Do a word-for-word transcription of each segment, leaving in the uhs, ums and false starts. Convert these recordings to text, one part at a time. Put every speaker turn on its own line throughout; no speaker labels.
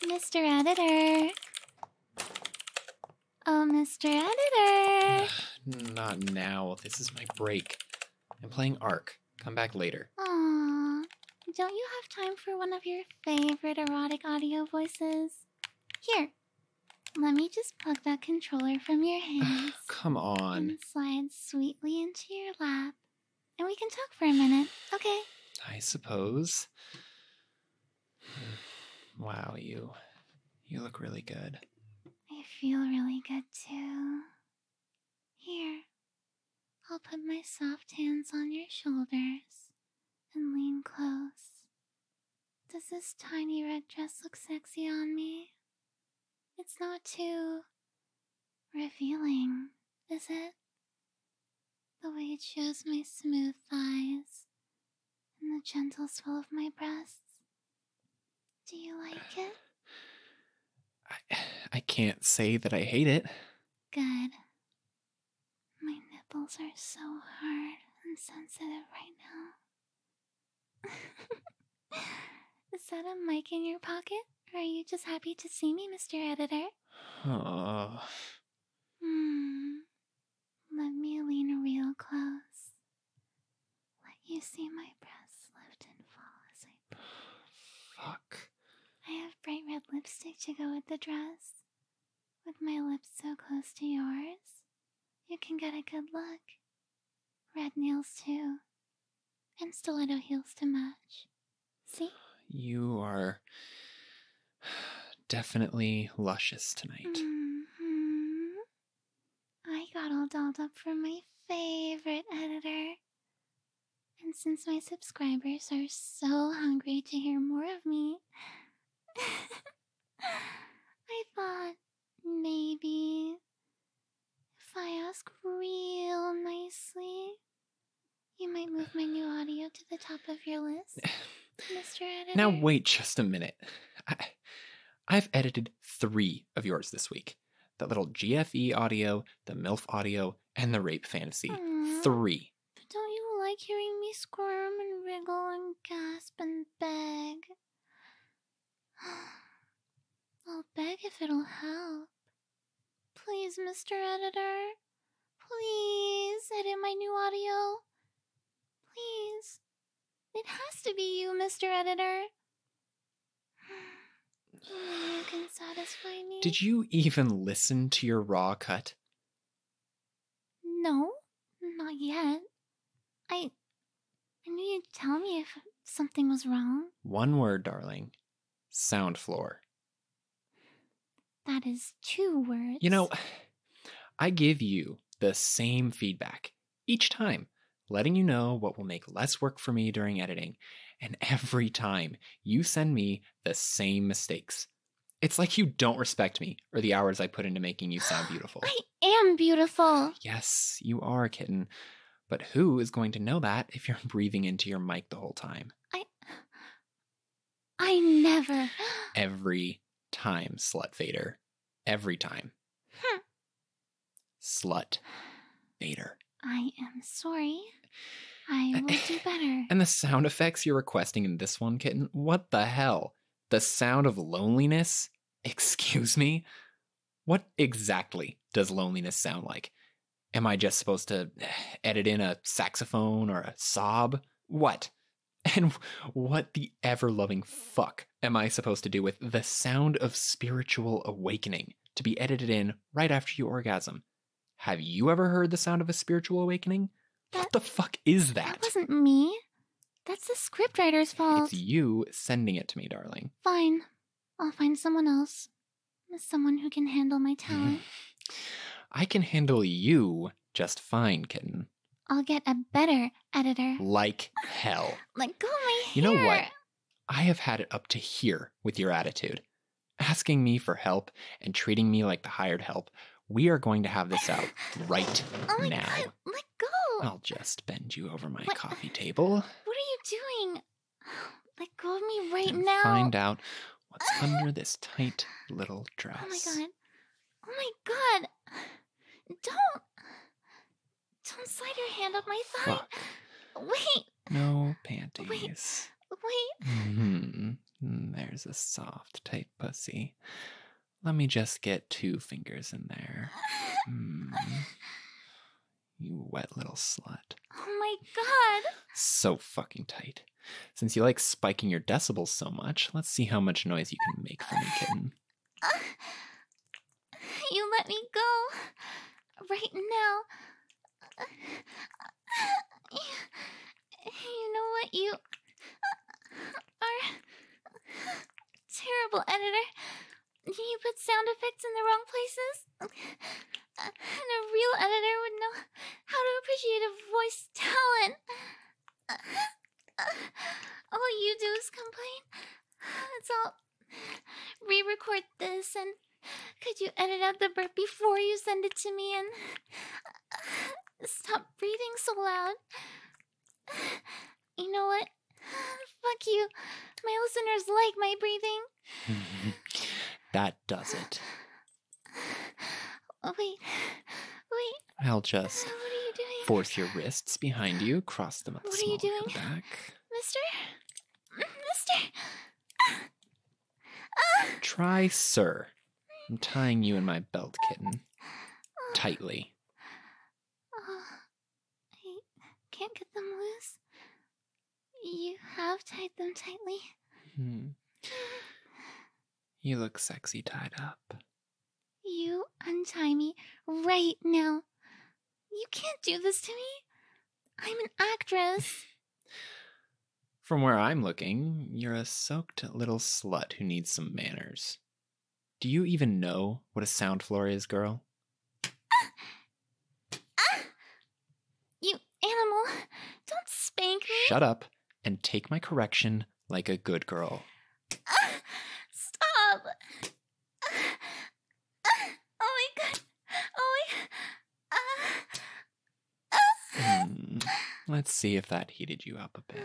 Mister Editor. Oh, Mister Editor.
Not now. This is my break. I'm playing Ark. Come back later.
Aww. Don't you have time for one of your favorite erotic audio voices? Here. Let me just plug that controller from your hands.
Come on.
And slide sweetly into your lap. And we can talk for a minute, okay?
I suppose. Wow, you... You look really good.
I feel really good, too. Here. I'll put my soft hands on your shoulders and lean close. Does this tiny red dress look sexy on me? It's not too revealing, is it? The way it shows my smooth thighs and the gentle swell of my breasts. Do you like it?
I, I can't say that I hate it.
Good. My nipples are so hard and sensitive right now. Is that a mic in your pocket? Or are you just happy to see me, Mister Editor?
Oh.
Hmm. Let me lean real close. Let you see my breasts lift and fall as I breathe.
Fuck.
I have bright red lipstick to go with the dress. With my lips so close to yours, you can get a good look. Red nails too. And stiletto heels to match. See?
You are definitely luscious tonight.
Mm-hmm. I got all dolled up for my favorite editor. And since my subscribers are so hungry to hear more of me, I thought maybe if I ask real nicely, you might move my new audio to the top of your list, Mister Editor.
Now wait just a minute. I, I've edited three of yours this week. The little G F E audio, the MILF audio, and the rape fantasy.
Aww.
Three.
Don't you like hearing me squirm and wriggle and gasp and beg? I'll beg if it'll help. Please, Mister Editor. Please edit my new audio. Please. It has to be you, Mister Editor. Only you can satisfy me.
Did you even listen to your raw cut?
No, not yet. I... I knew you'd tell me if something was wrong.
One word, darling. Sound floor.
That is two words.
You know, I give you the same feedback each time, letting you know what will make less work for me during editing, and every time you send me the same mistakes. It's like you don't respect me or the hours I put into making you sound beautiful.
I am beautiful.
Yes, you are, kitten. But who is going to know that if you're breathing into your mic the whole time?
I... I never...
Every time, Slut Vader. Every time.
Hmm.
Slut Vader.
I am sorry. I will do better.
And the sound effects you're requesting in this one, kitten? What the hell? The sound of loneliness? Excuse me? What exactly does loneliness sound like? Am I just supposed to edit in a saxophone or a sob? What? And what the ever-loving fuck am I supposed to do with the sound of spiritual awakening to be edited in right after you orgasm? Have you ever heard the sound of a spiritual awakening?
That,
what the fuck is that?
That wasn't me. That's the scriptwriter's fault.
It's you sending it to me, darling.
Fine. I'll find someone else. Someone who can handle my talent.
I can handle you just fine, kitten.
I'll get a better editor.
Like hell.
Let go of my hair.
You know what? I have had it up to here with your attitude. Asking me for help and treating me like the hired help. We are going to have this out right
oh my
now.
God, let go.
I'll just bend you over my
what?
coffee table.
What are you doing? Let go of me right
and
now.
Find out what's under this tight little dress.
Oh my God. Oh my God. Don't. Don't slide your hand up my thigh.
Fuck.
Wait.
No panties.
Wait. Wait.
Mm-hmm. Mm, There's a soft, tight pussy. Let me just get two fingers in there. Mm. You wet little slut.
Oh my god!
So fucking tight. Since you like spiking your decibels so much, let's see how much noise you can make for me, kitten.
Uh, you let me go. Right now. Uh, you know what? You are terrible editor. You put sound effects in the wrong places. And a real editor would know how to appreciate a voice talent. All you do is complain. It's all re-record this, and could you edit out the burp before you send it to me, and stop breathing so loud. You know what? Fuck you. My listeners like my breathing.
That does it.
Oh, wait. Wait.
I'll just
What are you doing?
force your wrists behind you, cross them at the
What are
small
you
of your
doing?
back.
Mister? Mister?
Try, sir. I'm tying you in my belt, kitten. Tightly.
Oh, I can't get them loose. You have tied them tightly.
Hmm. You look sexy tied up.
You untie me right now. You can't do this to me. I'm an actress.
From where I'm looking, you're a soaked little slut who needs some manners. Do you even know what a sound floor is, girl?
You animal. Don't spank me.
Shut up and take my correction like a good girl.
Stop. Oh my god. Oh my...
Hmm. Let's see if that heated you up a bit.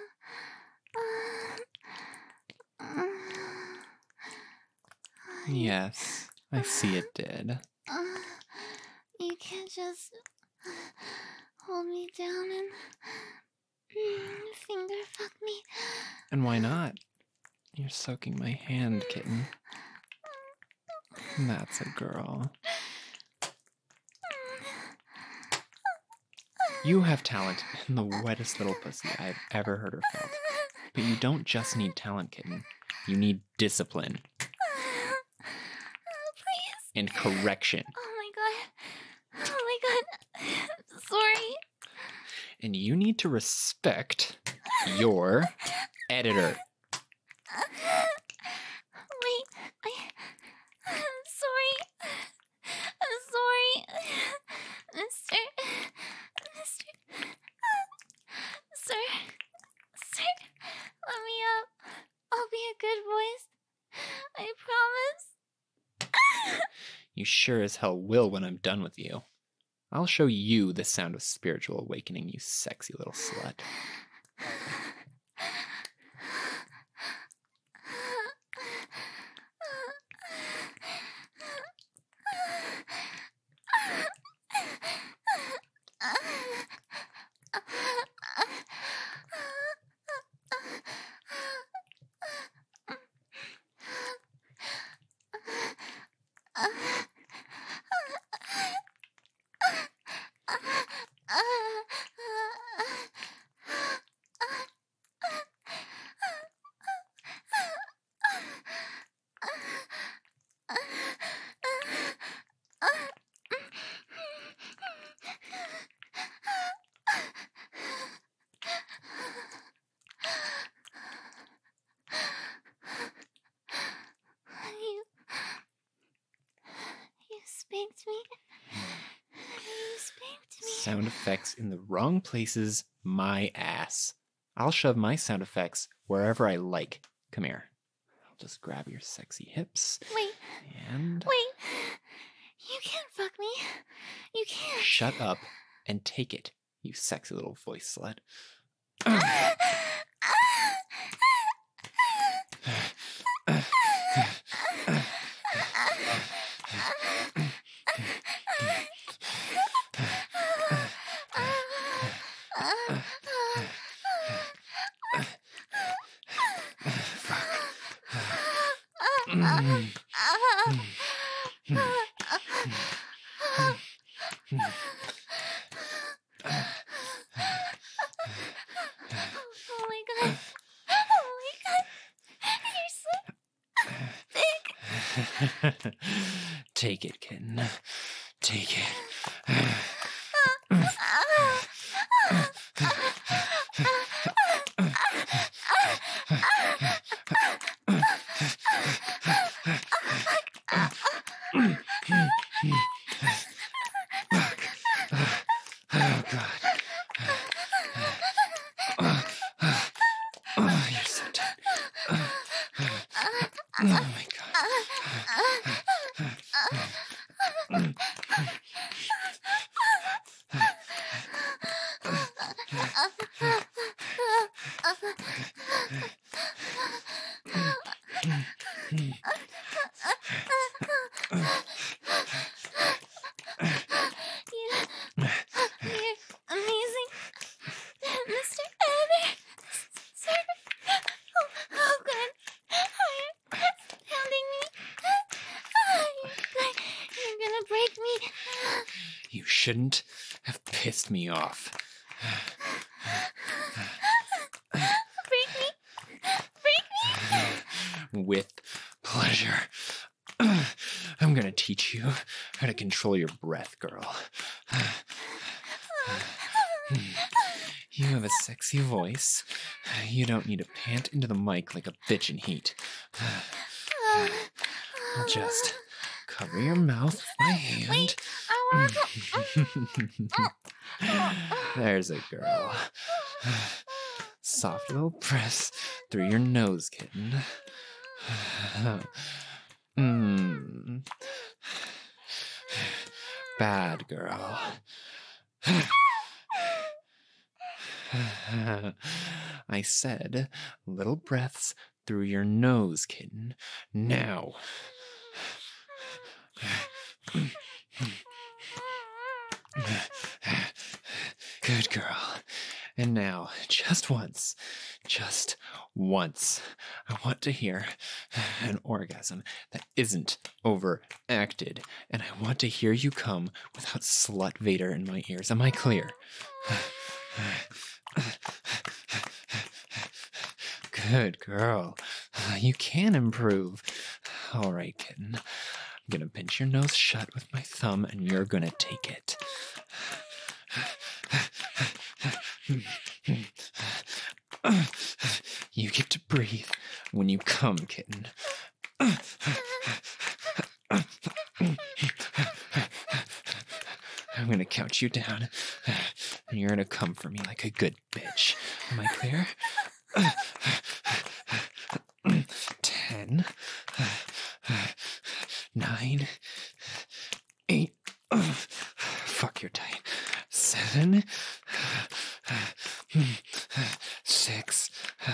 Yes, I see it did.
Uh, you can't just hold me down and finger fuck me.
And why not? You're soaking my hand, kitten. That's a girl. You have talent in the wettest little pussy I've ever heard or felt. But you don't just need talent, kitten. You need discipline.
Please.
And correction.
Oh my god. Oh my god. Sorry.
And you need to respect your editor.
Wait, I... I'm sorry. I'm sorry. Mister... Mister... Sir... Sir... Let me up. I'll be a good voice. I promise.
You sure as hell will when I'm done with you. I'll show you the sound of spiritual awakening, you sexy little slut.
You... You spanked me. You spanked me.
Sound effects in the wrong places, my ass. I'll shove my sound effects wherever I like. Come here. I'll just grab your sexy hips.
Wait.
And...
Wait. You can't fuck me. You can't.
Shut up and take it, you sexy little voice slut. Fuck.
Oh my god. Oh my god. You're so big.
Take it, kitten. Take it. Oh, God. Oh, you're so tight. Oh, my God.
You're amazing, Mister Ever. Sir. Oh, oh, good. Oh, you're pounding me. Oh, you're good. You're gonna break me.
You shouldn't have pissed me off.
Break me. Break me.
With pleasure. I'm gonna teach you how to control your breath, girl. You have a sexy voice. You don't need to pant into the mic like a bitch in heat. I'll just cover your mouth with my hand.
Wait, I want to.
There's a girl. Soft little press through your nose, kitten. Mm. Bad girl. I said little breaths through your nose, kitten. Now. Good girl. And now, just once, just once, I want to hear an orgasm that isn't overacted. And I want to hear you come without Slut Vader in my ears. Am I clear? Good girl. You can improve. All right, kitten. I'm going to pinch your nose shut with my thumb, and you're going to take it. You get to breathe when you come, kitten. I'm going to count you down, and you're going to come for me like a good bitch. Am I clear? Ten, nine, eight, fuck, you're tight. Seven, six,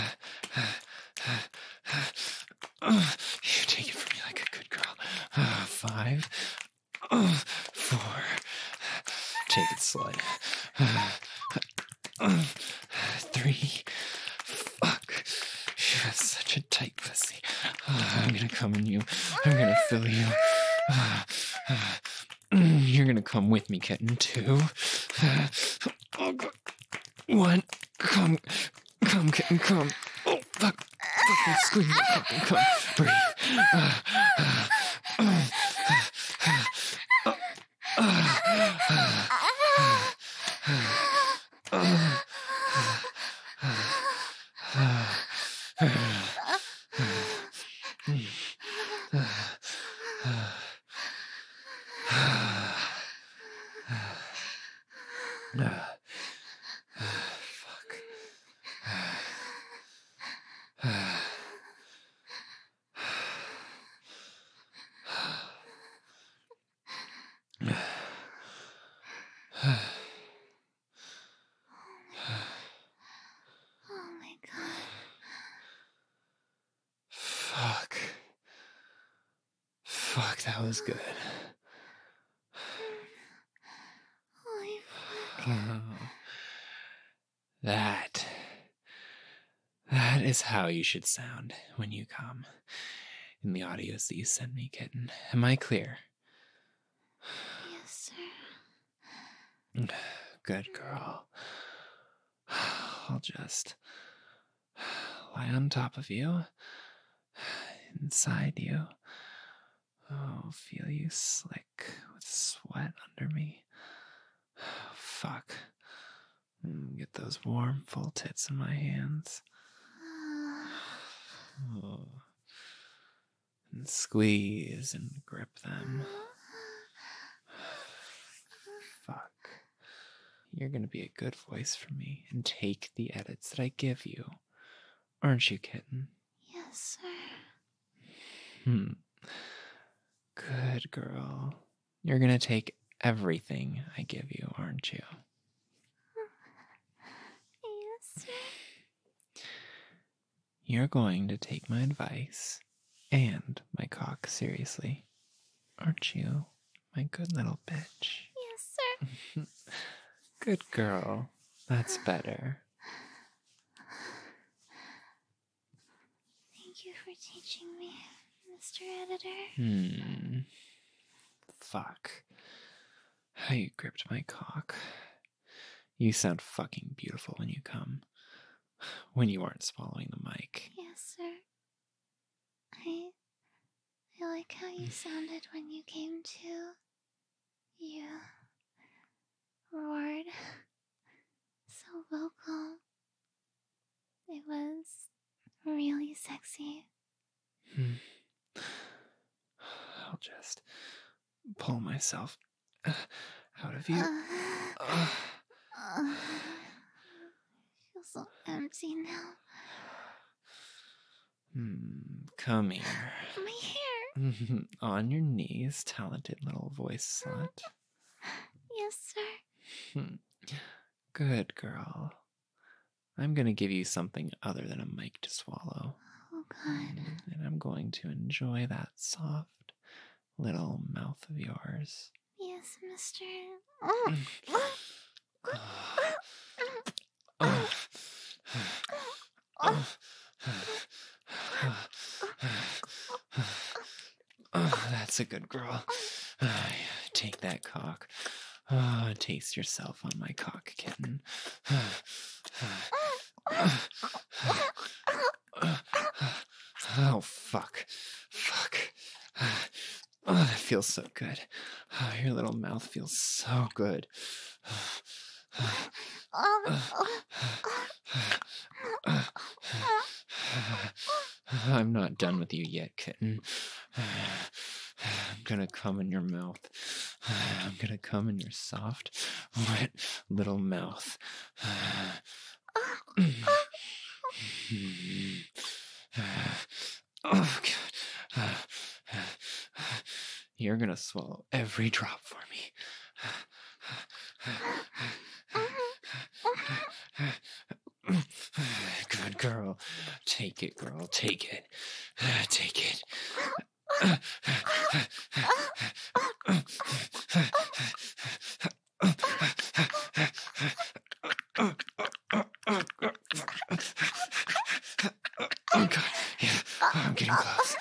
you take it from me like a good girl. Five, four, take it slow. Three, fuck, you have such a tight pussy. I'm gonna come in you. I'm gonna fill you. You're gonna come with me, kitten. Two. One. Come. Come, kitten, come. Oh, fuck. Fucking squeeze my fucking come. Breathe. Uh, uh, uh,
Oh my god.
Fuck. Fuck, that was good.
Holy fuck.
Oh, that. That is how you should sound when you come. in the audios that you send me, kitten. Am I clear?
Yes, sir.
Good girl. I'll just lie on top of you, inside you. Oh, feel you slick with sweat under me. Fuck. Get those warm, full tits in my hands. Oh. And squeeze and grip them. Fuck. You're gonna be a good voice for me and take the edits that I give you. Aren't you, kitten?
Yes, sir.
Hmm. Good girl. You're gonna take everything I give you, aren't you?
Yes, sir.
You're going to take my advice and my cock seriously, aren't you, my good little bitch?
Yes, sir.
Good girl. That's better.
Thank you for teaching me, Mister Editor.
Hmm. Fuck. How you gripped my cock. You sound fucking beautiful when you come. When you aren't swallowing the mic.
Yes, sir. I... I like how you sounded when you came to. You... roared. So vocal. It was really sexy.
Hmm. I'll just pull myself out of you.
Uh,
Uh,
uh, I feel so empty now.
hmm. Come here.
My hair.
On your knees, talented little voice slut.
Yes, sir.
Hmm. Good girl. I'm going to give you something other than a mic to swallow.
Oh, God.
And I'm going to enjoy that soft little mouth of yours.
Yes, mister. Oh.
Oh. Oh. Oh, that's a good girl. Take that cock. Oh, taste yourself on my cock, kitten. Oh, fuck. Fuck. Oh, that feels so good. Oh, your little mouth feels so good. I'm not done with you yet, kitten. I'm gonna come in your mouth. I'm gonna come in your soft, wet little mouth. Oh, God. You're gonna swallow every drop for me. Good girl. Take it, girl. Take it. Take it. Oh, God. Yeah. Oh, I'm getting close.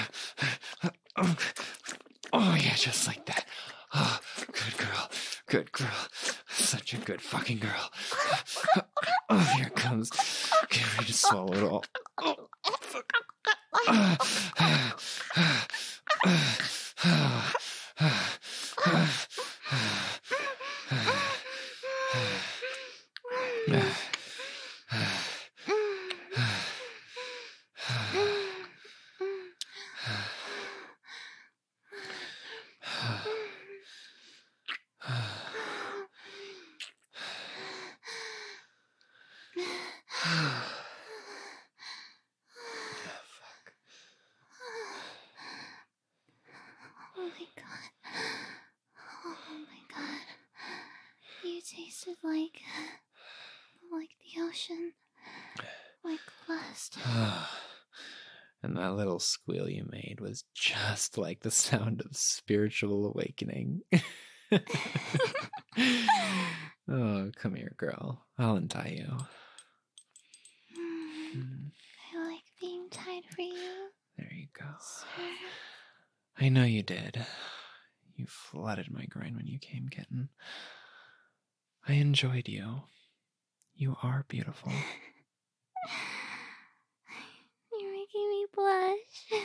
Oh, yeah, just like that. Oh, good girl. Good girl. Such a good fucking girl. Oh, here it comes. Get ready to swallow it all. Oh, fuck. Uh, uh, uh, uh, uh, uh,
Oh my God. Oh my God. You tasted like... like the ocean. Like lust.
And that little squeal you made was just like the sound of spiritual awakening. Oh, come here, girl. I'll untie you.
Mm, I like being tied for you.
There you go.
Sir.
I know you did. You flooded my groin when you came, kitten. I enjoyed you. You are beautiful.
You're making me blush.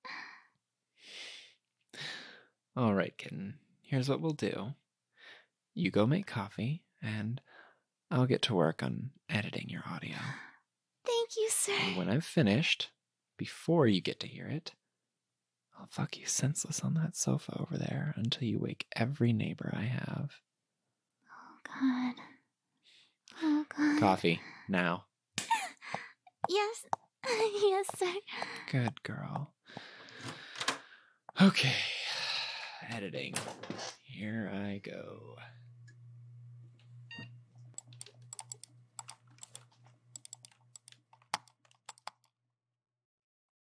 All right, kitten. Here's what we'll do. You go make coffee, and I'll get to work on editing your audio.
Thank you, sir.
And when I've finished, before you get to hear it, I'll fuck you senseless on that sofa over there until you wake every neighbor I have.
Oh, God. Oh, God.
Coffee, now.
Yes. Yes, sir.
Good girl. Okay. Editing. Here I go.